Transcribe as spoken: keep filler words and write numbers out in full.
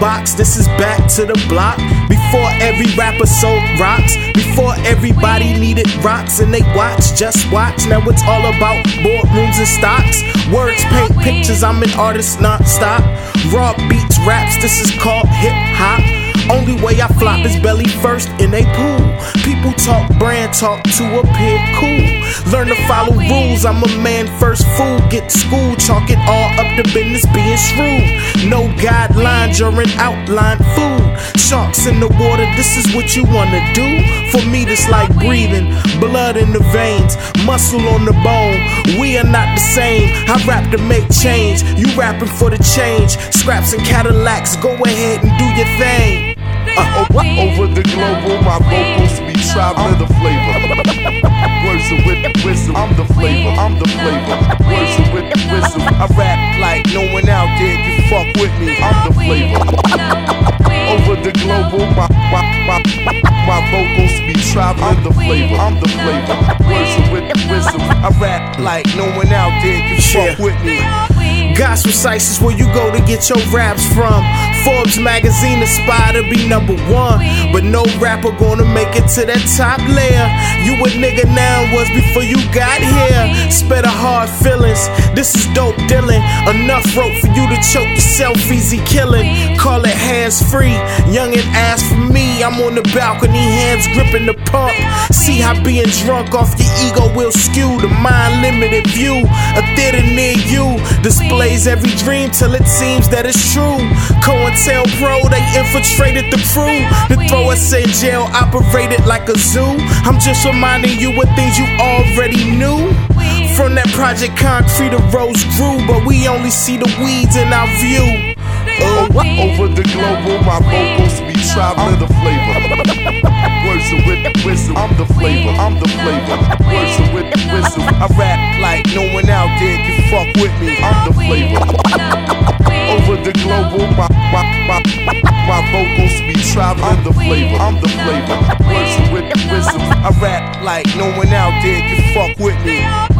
box, this is back to the block. Before every rapper sold rocks, before everybody needed rocks and they watch, just watch. Now it's all about boardrooms and stocks. Words paint pictures, I'm an artist non-stop. Raw beats, raps, this is called hip-hop. Only way I flop is belly first in a pool. People talk brand talk to appear cool. Learn to follow rules, I'm a man first fool. Get to school, chalk it all up to business being shrewd. No guidelines, you're an outline food. Sharks in the water, this is what you wanna do. For me this like breathing, blood in the veins, muscle on the bone. We are not the same, I rap to make change. You rapping for the change, scraps and Cadillacs, go ahead and do your thing. Uh, over the global, my vocals be traveling the flavor. Words of with wisdom, I'm the flavor, I'm the flavor. Words of with wisdom, I rap like no one out there can fuck with me. I'm the flavor. Over the global, my my my, my vocals be traveling the flavor, I'm the flavor. Words of with wisdom, I rap like no one out there can fuck with me. Gospel sites is where you go to get your raps from. Forbes magazine aspire to be number one, but no rapper gonna make it to that top layer. You a nigga now was before you got here. Spare the hard feelings, this is dope Dylan. Enough rope for you to choke yourself, easy killing. Call it hands free, young and ask for me. I'm on the balcony, hands gripping the pump. See how being drunk off your ego will skew the mind limited view. A theater near you displays every dream till it seems that it's true. COINTELPRO, they infiltrated the crew to throw us in jail, operated like a zoo. I'm just reminding you of things you already knew. From that Project Concrete, the rose grew, but we only see the weeds in our view. Uh, over the global, my vocals be traveling the flavor. Words of with wisdom, I'm the flavor, I'm the flavor. Words of with wisdom, I rap like no one out there can fuck with me. I'm the flavor. Over the global, my my my my vocals be traveling. I'm the flavor, I'm the flavor. Words of with wisdom, I rap like no one out there can fuck with me.